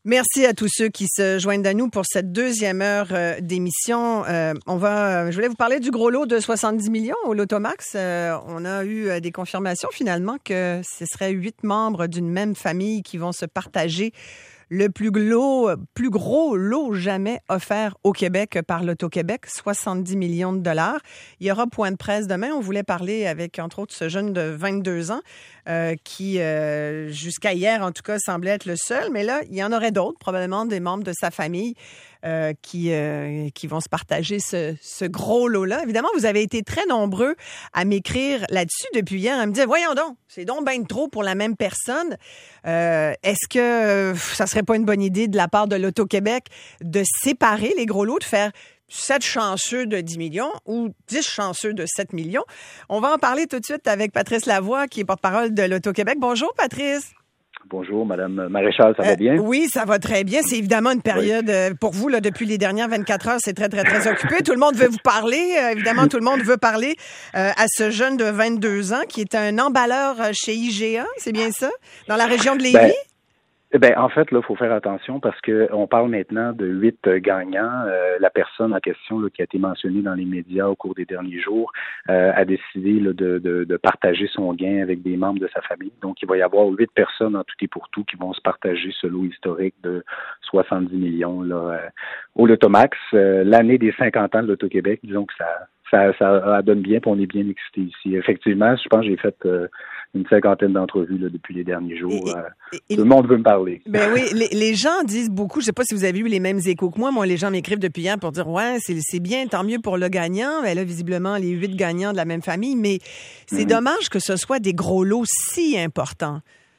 Merci à tous ceux qui se joignent à nous pour cette deuxième heure d'émission. Je voulais vous parler du gros lot de 70 millions au Lotomax. On a eu des confirmations finalement que ce serait 8 membres d'une même famille qui vont se partager le plus gros lot jamais offert au Québec par l'Auto-Québec, 70 millions de dollars. Il y aura point de presse demain. On voulait parler avec, entre autres, ce jeune de 22 ans qui, jusqu'à hier, en tout cas, semblait être le seul. Mais là, il y en aurait d'autres, probablement des membres de sa famille qui vont se partager ce gros lot-là. Évidemment, vous avez été très nombreux à m'écrire là-dessus depuis hier, à me dire, voyons donc, c'est donc ben trop pour la même personne. Est-ce que ça serait pas une bonne idée de la part de l'Auto-Québec de séparer les gros lots, de faire 7 chanceux de 10 millions ou 10 chanceux de 7 millions? On va en parler tout de suite avec Patrice Lavoie, qui est porte-parole de l'Auto-Québec. Bonjour, Patrice. Bonjour, Madame Maréchal, ça va bien? Oui, ça va très bien. C'est évidemment une période, pour vous, là, depuis les dernières 24 heures, c'est très, très, très occupé. Tout le monde veut vous parler. Évidemment, tout le monde veut parler à ce jeune de 22 ans qui est un emballeur chez IGA, c'est bien ça? Dans la région de Lévis? En fait, là, il faut faire attention parce que on parle maintenant de 8 gagnants. La personne en question là, qui a été mentionnée dans les médias au cours des derniers jours a décidé là, de partager son gain avec des membres de sa famille. Donc, il va y avoir 8 personnes en tout et pour tout qui vont se partager ce lot historique de 70 millions là, au Lotomax. L'année des 50 ans de l'Auto-Québec, disons que ça donne bien, puis on est bien excités ici. Effectivement, je pense que j'ai fait une 50aine d'entrevues là, depuis les derniers jours. Tout le monde veut me parler. Ben oui, les gens disent beaucoup, je sais pas si vous avez eu les mêmes échos que moi. Moi, les gens m'écrivent depuis hier pour dire, ouais, c'est bien, tant mieux pour le gagnant. Ben là, visiblement, les 8 gagnants de la même famille, mais c'est dommage que ce soit des gros lots si importants.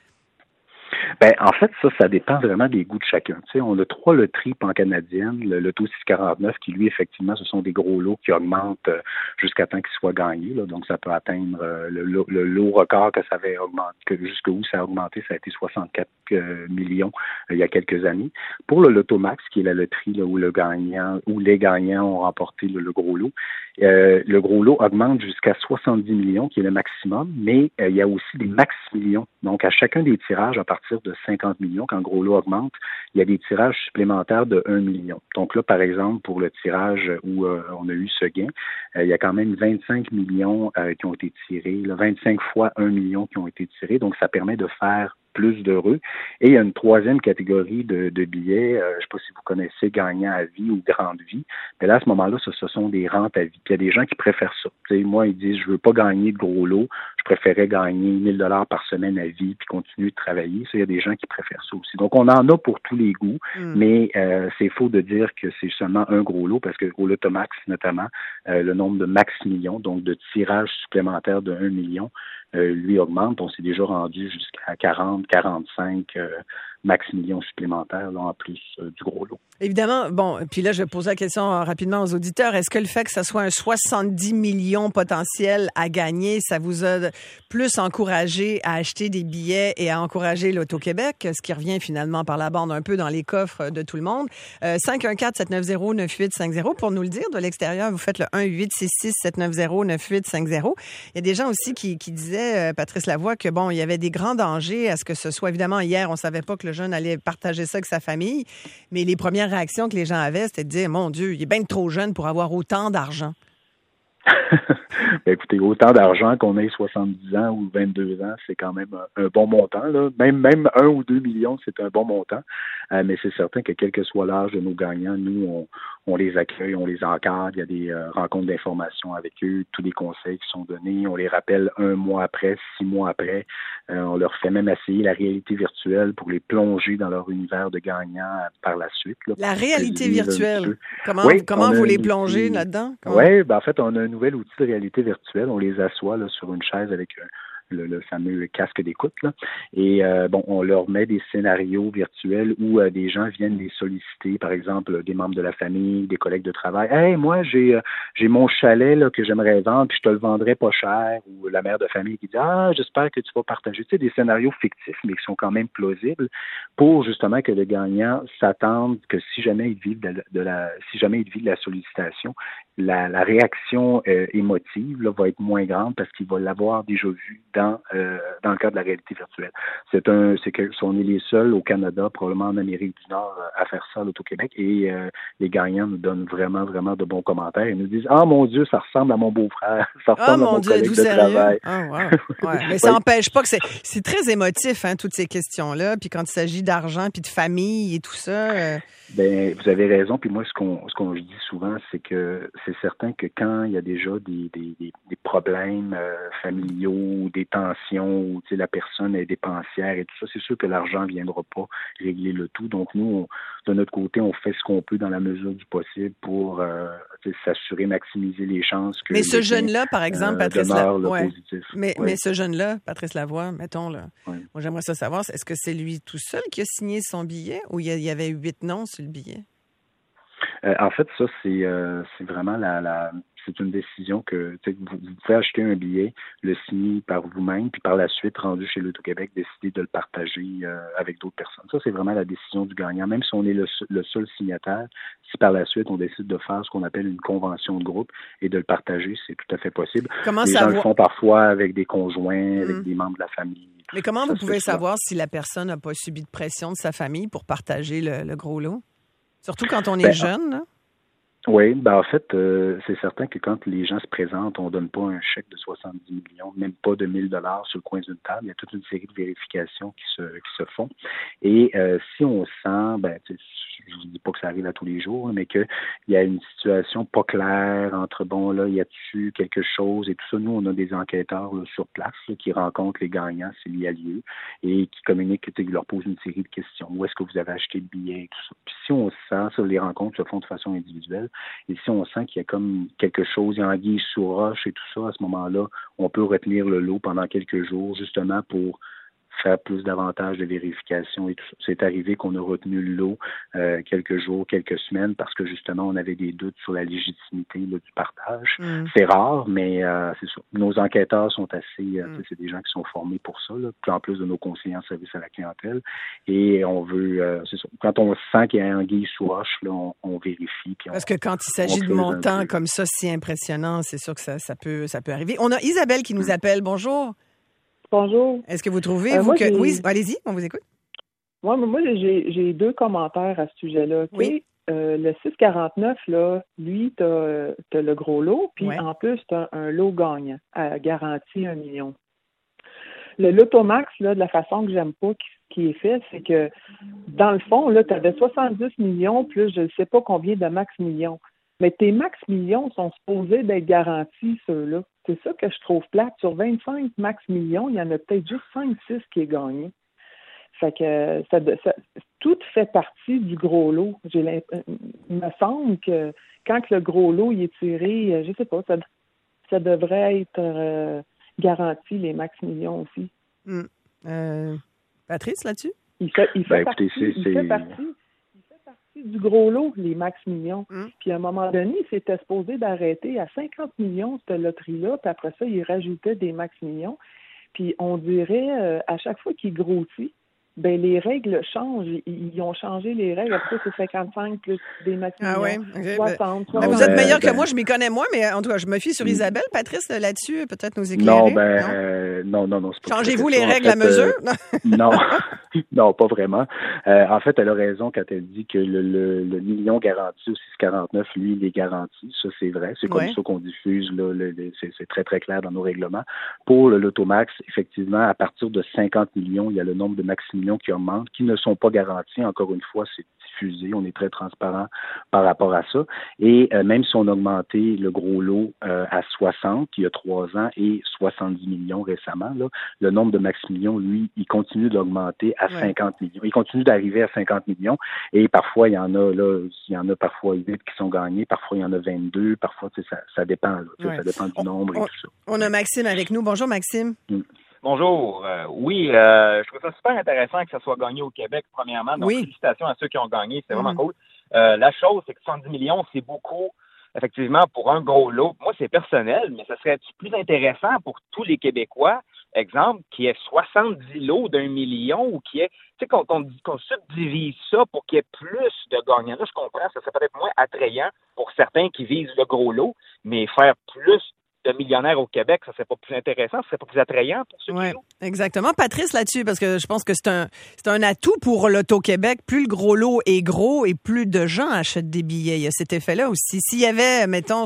En fait, ça dépend vraiment des goûts de chacun. Tu sais, on a 3 loteries pan-canadiennes, le Loto 649, qui lui, effectivement, ce sont des gros lots qui augmentent jusqu'à temps qu'ils soient gagnés. Là. Donc, ça peut atteindre le lot record que ça avait augmenté, jusqu'où ça a augmenté, ça a été 64 millions il y a quelques années. Pour le Loto Max, qui est la loterie là, où les gagnants ont remporté le gros lot, le gros lot augmente jusqu'à 70 millions, qui est le maximum, mais il y a aussi des max-millions. Donc, à chacun des tirages, à partir de 50 millions, quand le gros lot augmente, il y a des tirages supplémentaires de 1 million. Donc là, par exemple, pour le tirage où on a eu ce gain, il y a quand même 25 millions qui ont été tirés, là, 25 fois 1 million qui ont été tirés. Donc, ça permet de faire plus d'heureux. Et il y a une troisième catégorie de billets, je ne sais pas si vous connaissez gagnant à vie ou grande vie, mais là, à ce moment-là, ce sont des rentes à vie. Puis il y a des gens qui préfèrent ça. T'sais, moi, ils disent, je veux pas gagner de gros lots, je préférais gagner 1 000 $ par semaine à vie puis continuer de travailler. Ça, il y a des gens qui préfèrent ça aussi. Donc, on en a pour tous les goûts, mais c'est faux de dire que c'est seulement un gros lot parce que au Lotomax, notamment, le nombre de max millions, donc de tirages supplémentaires de 1 million, lui augmente. On s'est déjà rendu jusqu'à 40, 45 max millions supplémentaires là, en plus du gros lot. Évidemment, bon, puis là, je vais poser la question rapidement aux auditeurs. Est-ce que le fait que ça soit un 70 millions potentiel à gagner, ça vous a plus encouragé à acheter des billets et à encourager l'Auto-Québec, ce qui revient finalement par la bande un peu dans les coffres de tout le monde? 514-790-9850 pour nous le dire. De l'extérieur, vous faites le 1-866-790-9850. Il y a des gens aussi qui disaient, Patrice Lavoie, que bon, il y avait des grands dangers à ce que ce soit. Évidemment, hier, on savait pas que le jeune allait partager ça avec sa famille, mais les premières réactions que les gens avaient, c'était de dire, mon Dieu, il est bien trop jeune pour avoir autant d'argent. Écoutez, autant d'argent qu'on ait 70 ans ou 22 ans, c'est quand même un bon montant. Là. Même 1 ou 2 millions, c'est un bon montant. Mais c'est certain que quel que soit l'âge de nos gagnants, nous, on les accueille, on les encadre. Il y a des rencontres d'information avec eux, tous les conseils qui sont donnés. On les rappelle 1 mois après, 6 mois après. On leur fait même essayer la réalité virtuelle pour les plonger dans leur univers de gagnants par la suite. Là, la réalité virtuelle, comment vous les plongez là-dedans? Oui, en fait, on a un nouvel outil de réalité virtuelle. On les assoit là, sur une chaise avec le fameux casque d'écoute. Là. Et on leur met des scénarios virtuels où des gens viennent les solliciter, par exemple, des membres de la famille, des collègues de travail. Hey, moi, j'ai mon chalet là, que j'aimerais vendre, puis je te le vendrais pas cher. Ou la mère de famille qui dit j'espère que tu vas partager. Tu sais, des scénarios fictifs, mais qui sont quand même plausibles, pour justement que le gagnant s'attende que si jamais il vit de la sollicitation, la réaction émotive là, va être moins grande parce qu'il va l'avoir déjà vu dans le cadre de la réalité virtuelle. On est les seuls au Canada, probablement en Amérique du Nord, à faire ça à l'Auto-Québec, et les gagnants nous donnent vraiment, vraiment de bons commentaires. Ils nous disent « Ah, mon Dieu, ça ressemble à mon beau-frère, ça ressemble à mon collègue de travail. » Ah, wow. Ouais. Mais ça n'empêche pas que c'est très émotif, hein, toutes ces questions-là. Puis quand il s'agit d'argent, puis de famille et tout ça. Ben, vous avez raison. Puis moi, ce qu'on je dis souvent, c'est que c'est certain que quand il y a déjà des problèmes familiaux, des tensions, où la personne est dépensière et tout ça, c'est sûr que l'argent ne viendra pas régler le tout. Donc nous, de notre côté, on fait ce qu'on peut dans la mesure du possible pour s'assurer, maximiser les chances que. Mais ce jeune-là, par exemple, Patrice Lavoie. Positif. Mais ce jeune-là, Patrice Lavoie, mettons là. Ouais. Moi, j'aimerais ça savoir, est-ce que c'est lui tout seul qui a signé son billet ou il y avait 8 noms sur le billet? En fait, ça, c'est vraiment c'est une décision que vous pouvez acheter un billet, le signer par vous-même, puis par la suite, rendu chez l'Auto-Québec, décider de le partager avec d'autres personnes. Ça, c'est vraiment la décision du gagnant. Même si on est le seul signataire, si par la suite, on décide de faire ce qu'on appelle une convention de groupe et de le partager, c'est tout à fait possible. Les gens le font parfois avec des conjoints, avec des membres de la famille. Mais comment vous pouvez savoir si la personne n'a pas subi de pression de sa famille pour partager le gros lot? Surtout quand on est jeune, là? Oui, en fait, c'est certain que quand les gens se présentent, on donne pas un chèque de 70 millions, même pas de 1 000 $ sur le coin d'une table. Il y a toute une série de vérifications qui se font. Et si on sent, je ne dis pas que ça arrive à tous les jours, mais qu'il y a une situation pas claire entre, y a-tu quelque chose et tout ça. Nous, on a des enquêteurs là, sur place là, qui rencontrent les gagnants s'il y a lieu et qui communiquent, qui leur posent une série de questions. Où est-ce que vous avez acheté le billet et tout ça. Puis si on sent, ça, les rencontres se font de façon individuelle. Et si on sent qu'il y a comme quelque chose, il y a anguille sous roche et tout ça, à ce moment-là, on peut retenir le lot pendant quelques jours, justement pour faire plus davantage de vérifications et tout ça. C'est arrivé qu'on a retenu le lot quelques jours, quelques semaines, parce que justement, on avait des doutes sur la légitimité là, du partage. C'est rare, mais c'est ça. Nos enquêteurs sont assez, c'est des gens qui sont formés pour ça, là, en plus de nos conseillers en service à la clientèle. Et on veut, c'est ça. Quand on sent qu'il y a un anguille sous roche, là, on vérifie. Puis parce que quand il s'agit de montants comme ça, si impressionnant, c'est sûr que ça peut arriver. On a Isabelle qui nous appelle. Bonjour. Bonjour. Est-ce que vous trouvez, que... Oui, allez-y, on vous écoute. Moi, j'ai 2 commentaires à ce sujet-là. Okay? Oui. Le 649, là, lui, t'as le gros lot, puis en plus, t'as un lot gagnant à garantie 1 million. Le Lotomax, là, de la façon que j'aime pas qui est fait, c'est que, dans le fond, là, t'avais 70 millions plus je ne sais pas combien de max millions. Mais tes max millions sont supposés d'être garantis, ceux-là. C'est ça que je trouve plate. Sur 25 max millions, il y en a peut-être juste 5-6 qui est gagné. Fait que ça, tout fait partie du gros lot. Il me semble que quand le gros lot il est tiré, je sais pas, ça devrait être garanti, les max millions aussi. Patrice, là-dessus? Il fait partie du gros lot, les max millions. Puis à un moment donné, il s'était supposé d'arrêter à 50 millions, cette loterie-là, puis après ça, il rajoutait des max millions. Puis on dirait, à chaque fois qu'il grossit, les règles changent. Ils ont changé les règles. Après, c'est 55 plus des max millions. Ah oui? 60. Vous êtes meilleur que moi, je m'y connais moins, mais en tout cas, je me fie sur Isabelle. Patrice, là-dessus, peut-être nous éclairer? Non, c'est pas. Changez-vous les règles à mesure? Non, pas vraiment. En fait, elle a raison quand elle dit que le million garanti au 649, lui, il est garanti. Ça, c'est vrai. C'est comme ça qu'on diffuse. Là, c'est très, très clair dans nos règlements. Pour le Lotomax, effectivement, à partir de 50 millions, il y a le nombre de max millions qui augmentent, qui ne sont pas garantis. Encore une fois, c'est diffusé. On est très transparent par rapport à ça. Et même si on a augmenté le gros lot à 60 il y a 3 ans et 70 millions récemment, là, le nombre de max millions, lui, il continue d'augmenter à 50 millions. Il continue d'arriver à 50 millions. Et parfois, il y en a parfois 8 qui sont gagnés. Parfois, il y en a 22. Parfois, ça dépend. Ça dépend du nombre et tout ça. On a Maxime avec nous. Bonjour, Maxime. Bonjour. Je trouve ça super intéressant que ça soit gagné au Québec, premièrement. Donc, félicitations à ceux qui ont gagné. C'est vraiment cool. La chose, c'est que 70 millions, c'est beaucoup, effectivement, pour un gros lot. Moi, c'est personnel, mais ça serait plus intéressant pour tous les Québécois, exemple, qu'il y ait 70 lots d'1 million ou qu'il y ait, tu sais, qu'on subdivise ça pour qu'il y ait plus de gagnants. Là, je comprends, ça serait peut-être moins attrayant pour certains qui visent le gros lot, mais faire plus de millionnaires au Québec, ça serait pas plus intéressant, ça serait pas plus attrayant pour ceux qui jouent. Exactement. Patrice, là-dessus, parce que je pense que c'est un atout pour l'Auto-Québec. Plus le gros lot est gros et plus de gens achètent des billets. Il y a cet effet-là aussi. S'il y avait, mettons,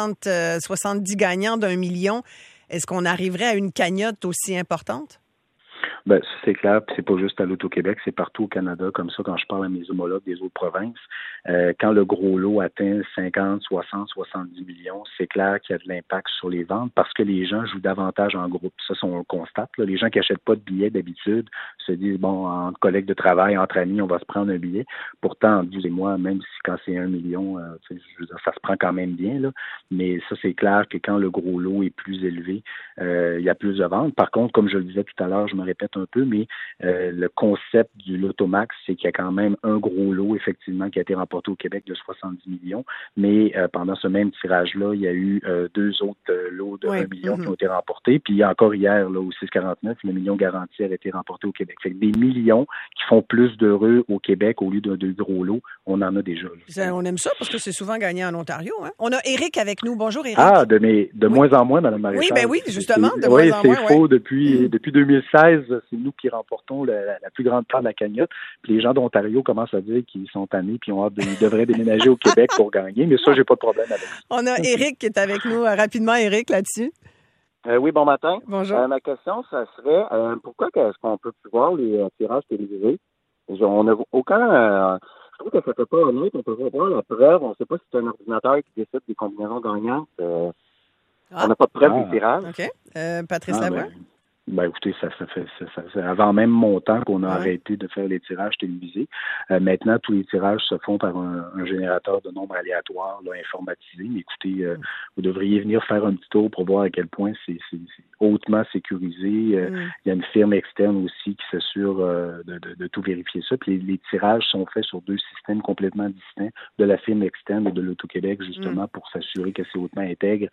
70 gagnants d'1 million, est-ce qu'on arriverait à une cagnotte aussi importante? Ben, c'est clair, puis c'est pas juste à l'Auto-Québec, c'est partout au Canada, comme ça, quand je parle à mes homologues des autres provinces, quand le gros lot atteint 50, 60, 70 millions, c'est clair qu'il y a de l'impact sur les ventes parce que les gens jouent davantage en groupe. Ça, on le constate, là. Les gens qui achètent pas de billets d'habitude se disent, bon, entre collègues de travail, entre amis, on va se prendre un billet. Pourtant, vous et moi, même si quand c'est 1 million, je veux dire, ça se prend quand même bien, là. Mais ça, c'est clair que quand le gros lot est plus élevé, il y a plus de ventes. Par contre, comme je le disais tout à l'heure, je me répète un peu, mais le concept du Lotomax, c'est qu'il y a quand même un gros lot, effectivement, qui a été remporté au Québec de 70 millions, mais pendant ce même tirage-là, il y a eu 2 autres lots de 1 million qui ont été remportés, puis encore hier, là, au 649, le million garanti a été remporté au Québec. Fait que des millions qui font plus d'heureux au Québec au lieu de 2 gros lots, on en a déjà. On aime ça parce que c'est souvent gagné en Ontario. Hein? On a Éric avec nous. Bonjour, Éric. Ah, de moins en moins, Mme Maréchal. Oui, ben oui, justement, de moins en moins. Oui, c'est faux. Depuis 2016, c'est nous qui remportons la plus grande part de la cagnotte. Puis les gens d'Ontario commencent à dire qu'ils sont tannés puis ils devraient déménager au Québec pour gagner. Mais ça, j'ai pas de problème avec ça. On a Éric qui est avec nous. Rapidement, Éric, là-dessus. Oui, bon matin. Bonjour. Ma question, ça serait pourquoi est-ce qu'on peut plus voir les tirages télévisés? On n'a aucun... je trouve que ça fait pas honnête. On peut pas voir la preuve. On ne sait pas si c'est un ordinateur qui décide des combinaisons gagnantes. On n'a pas de preuve du tirage. OK. Patrice Lavoie? Ben écoutez, ça avant même mon temps qu'on a arrêté de faire les tirages télévisés. Maintenant, tous les tirages se font par un générateur de nombres aléatoires là, informatisé. Mais écoutez, vous devriez venir faire un petit tour pour voir à quel point c'est hautement sécurisé. Il y a une firme externe aussi qui s'assure de tout vérifier ça. Puis les tirages sont faits sur 2 systèmes complètement distincts de la firme externe et de l'Auto-Québec, justement, pour s'assurer que c'est hautement intègre.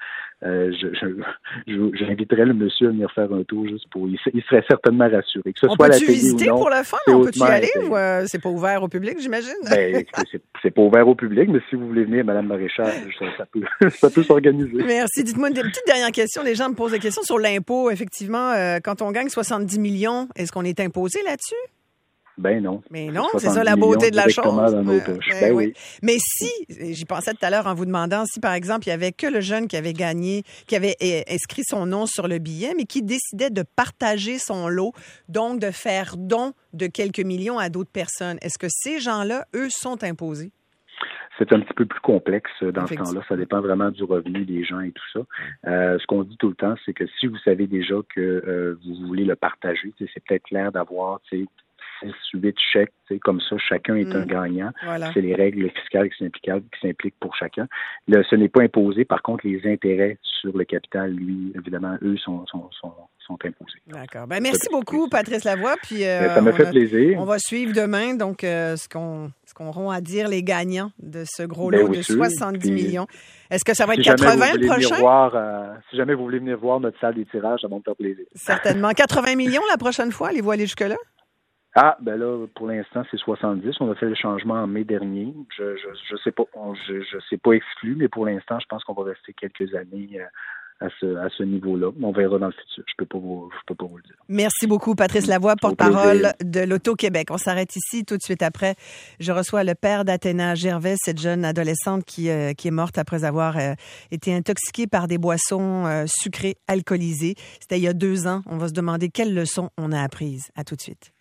J'inviterais le monsieur à venir faire un tour juste il serait certainement rassuré. Que ce soit à la télé visiter ou non, pour le fun? On peut-tu y aller ou c'est pas ouvert au public, j'imagine? Ben, c'est pas ouvert au public, mais si vous voulez venir, Mme Maréchal, ça peut s'organiser. Merci. Dites-moi une petite dernière question. Les gens me posent des questions sur l'impôt. Effectivement, quand on gagne 70 millions, est-ce qu'on est imposé là-dessus? Ben non. Mais non, c'est ça la beauté de la chose. Dans nos poches. Ben oui. Mais si, j'y pensais tout à l'heure en vous demandant si, par exemple, il y avait que le jeune qui avait gagné, qui avait inscrit son nom sur le billet, mais qui décidait de partager son lot, donc de faire don de quelques millions à d'autres personnes. Est-ce que ces gens-là, eux, sont imposés? C'est un petit peu plus complexe dans ce temps-là. Ça dépend vraiment du revenu des gens et tout ça. Ce qu'on dit tout le temps, c'est que si vous savez déjà que vous voulez le partager, c'est peut-être clair d'avoir 6, 8 chèques, comme ça, chacun est un gagnant. Voilà. C'est les règles fiscales qui s'impliquent pour chacun. Là, ce n'est pas imposé. Par contre, les intérêts sur le capital, lui, évidemment, eux, sont imposés. D'accord. Ben, merci beaucoup, Patrice Lavoie. Puis, ça me fait plaisir. On va suivre demain, donc, ce qu'auront à dire les gagnants de ce gros lot de 70 millions. Est-ce que ça va être 80 le prochain? Si jamais vous voulez venir voir notre salle des tirages, ça va me faire plaisir. Certainement. 80 millions la prochaine fois? Allez-vous aller jusque-là? Ah, ben là, pour l'instant, c'est 70. On a fait le changement en mai dernier. Je sais pas, je sais pas exclu, mais pour l'instant, je pense qu'on va rester quelques années à ce niveau-là. On verra dans le futur. Je peux pas vous le dire. Merci beaucoup, Patrice Lavoie, porte-parole de l'Auto-Québec. On s'arrête ici. Tout de suite après, je reçois le père d'Athéna Gervais, cette jeune adolescente qui est morte après avoir été intoxiquée par des boissons sucrées, alcoolisées. C'était il y a 2 ans. On va se demander quelles leçons on a apprises. À tout de suite.